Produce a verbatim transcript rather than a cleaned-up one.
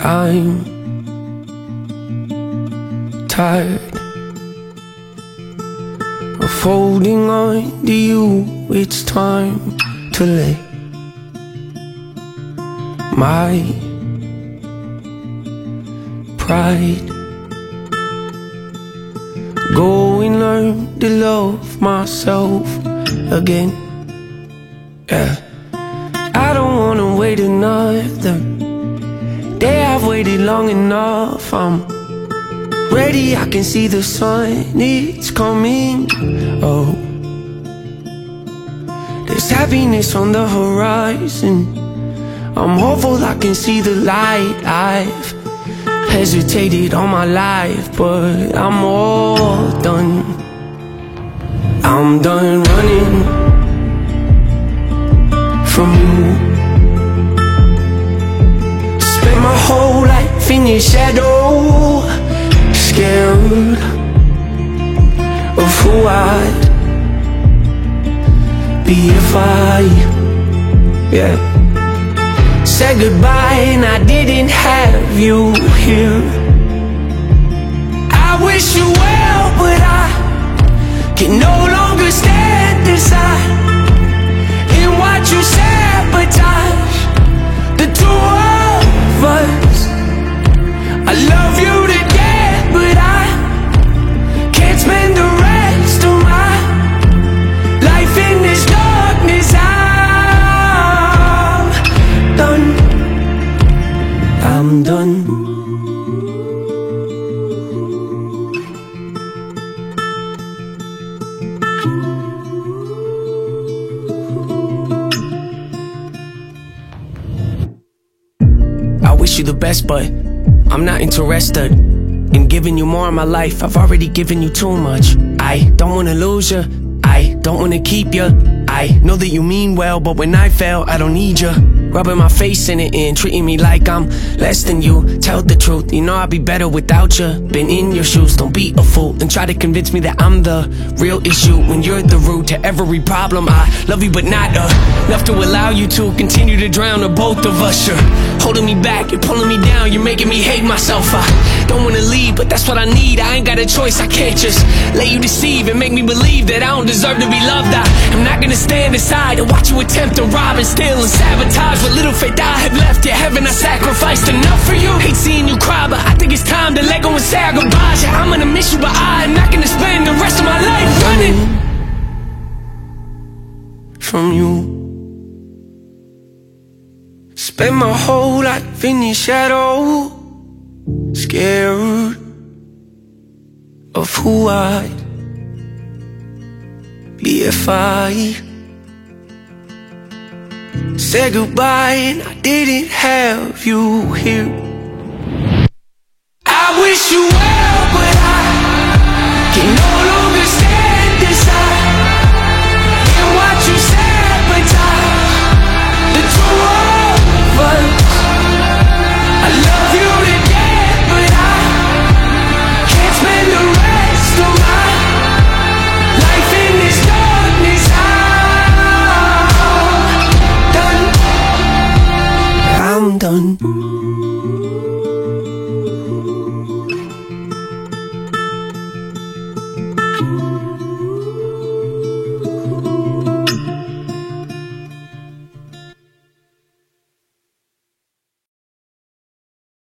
I'm tired of holding on to you. It's time to let my pride go and learn to love myself again. Yeah, I don't wanna wait another day. I've waited long enough. I'm ready, I can see the sun, it's coming. Oh, there's happiness on the horizon. I'm hopeful I can see the light. I've hesitated all my life, but I'm all done. I'm done running from you. Spent my whole life in your shadow, scared of who I'd be if I, yeah, said goodbye and I didn't have you here. I wish you well, but I can no longer stand aside and watch you sabotage the two of us. I love you to death, but I can't spend the rest of my life in this darkness. I'm done. I'm done. I wish you the best, but I'm not interested in giving you more of my life. I've already given you too much. I don't wanna lose you, I don't wanna keep you. I know that you mean well, but when I fail, I don't need you rubbing my face in it and treating me like I'm less than you. Tell the truth, you know I'd be better without you. Been in your shoes, don't be a fool and try to convince me that I'm the real issue when you're the root to every problem. I love you but not enough to allow you to continue to drown the both of us. You're holding me back, you're pulling me down, you're making me hate myself. I don't wanna leave, but that's what I need. I ain't got a choice, I can't just let you deceive and make me believe that I don't deserve to be loved. I am not gonna stand aside and watch you attempt to rob and steal and sabotage what little faith I have left. Yeah, haven't I sacrificed enough for you? Hate seeing you cry, but I think it's time to let go and say our goodbyes. Yeah, I'm gonna miss you, but I am not gonna spend the rest of my life running from you. Spent my whole life in your shadow, scared of who I'd be if I said goodbye and I didn't have you here. I wish you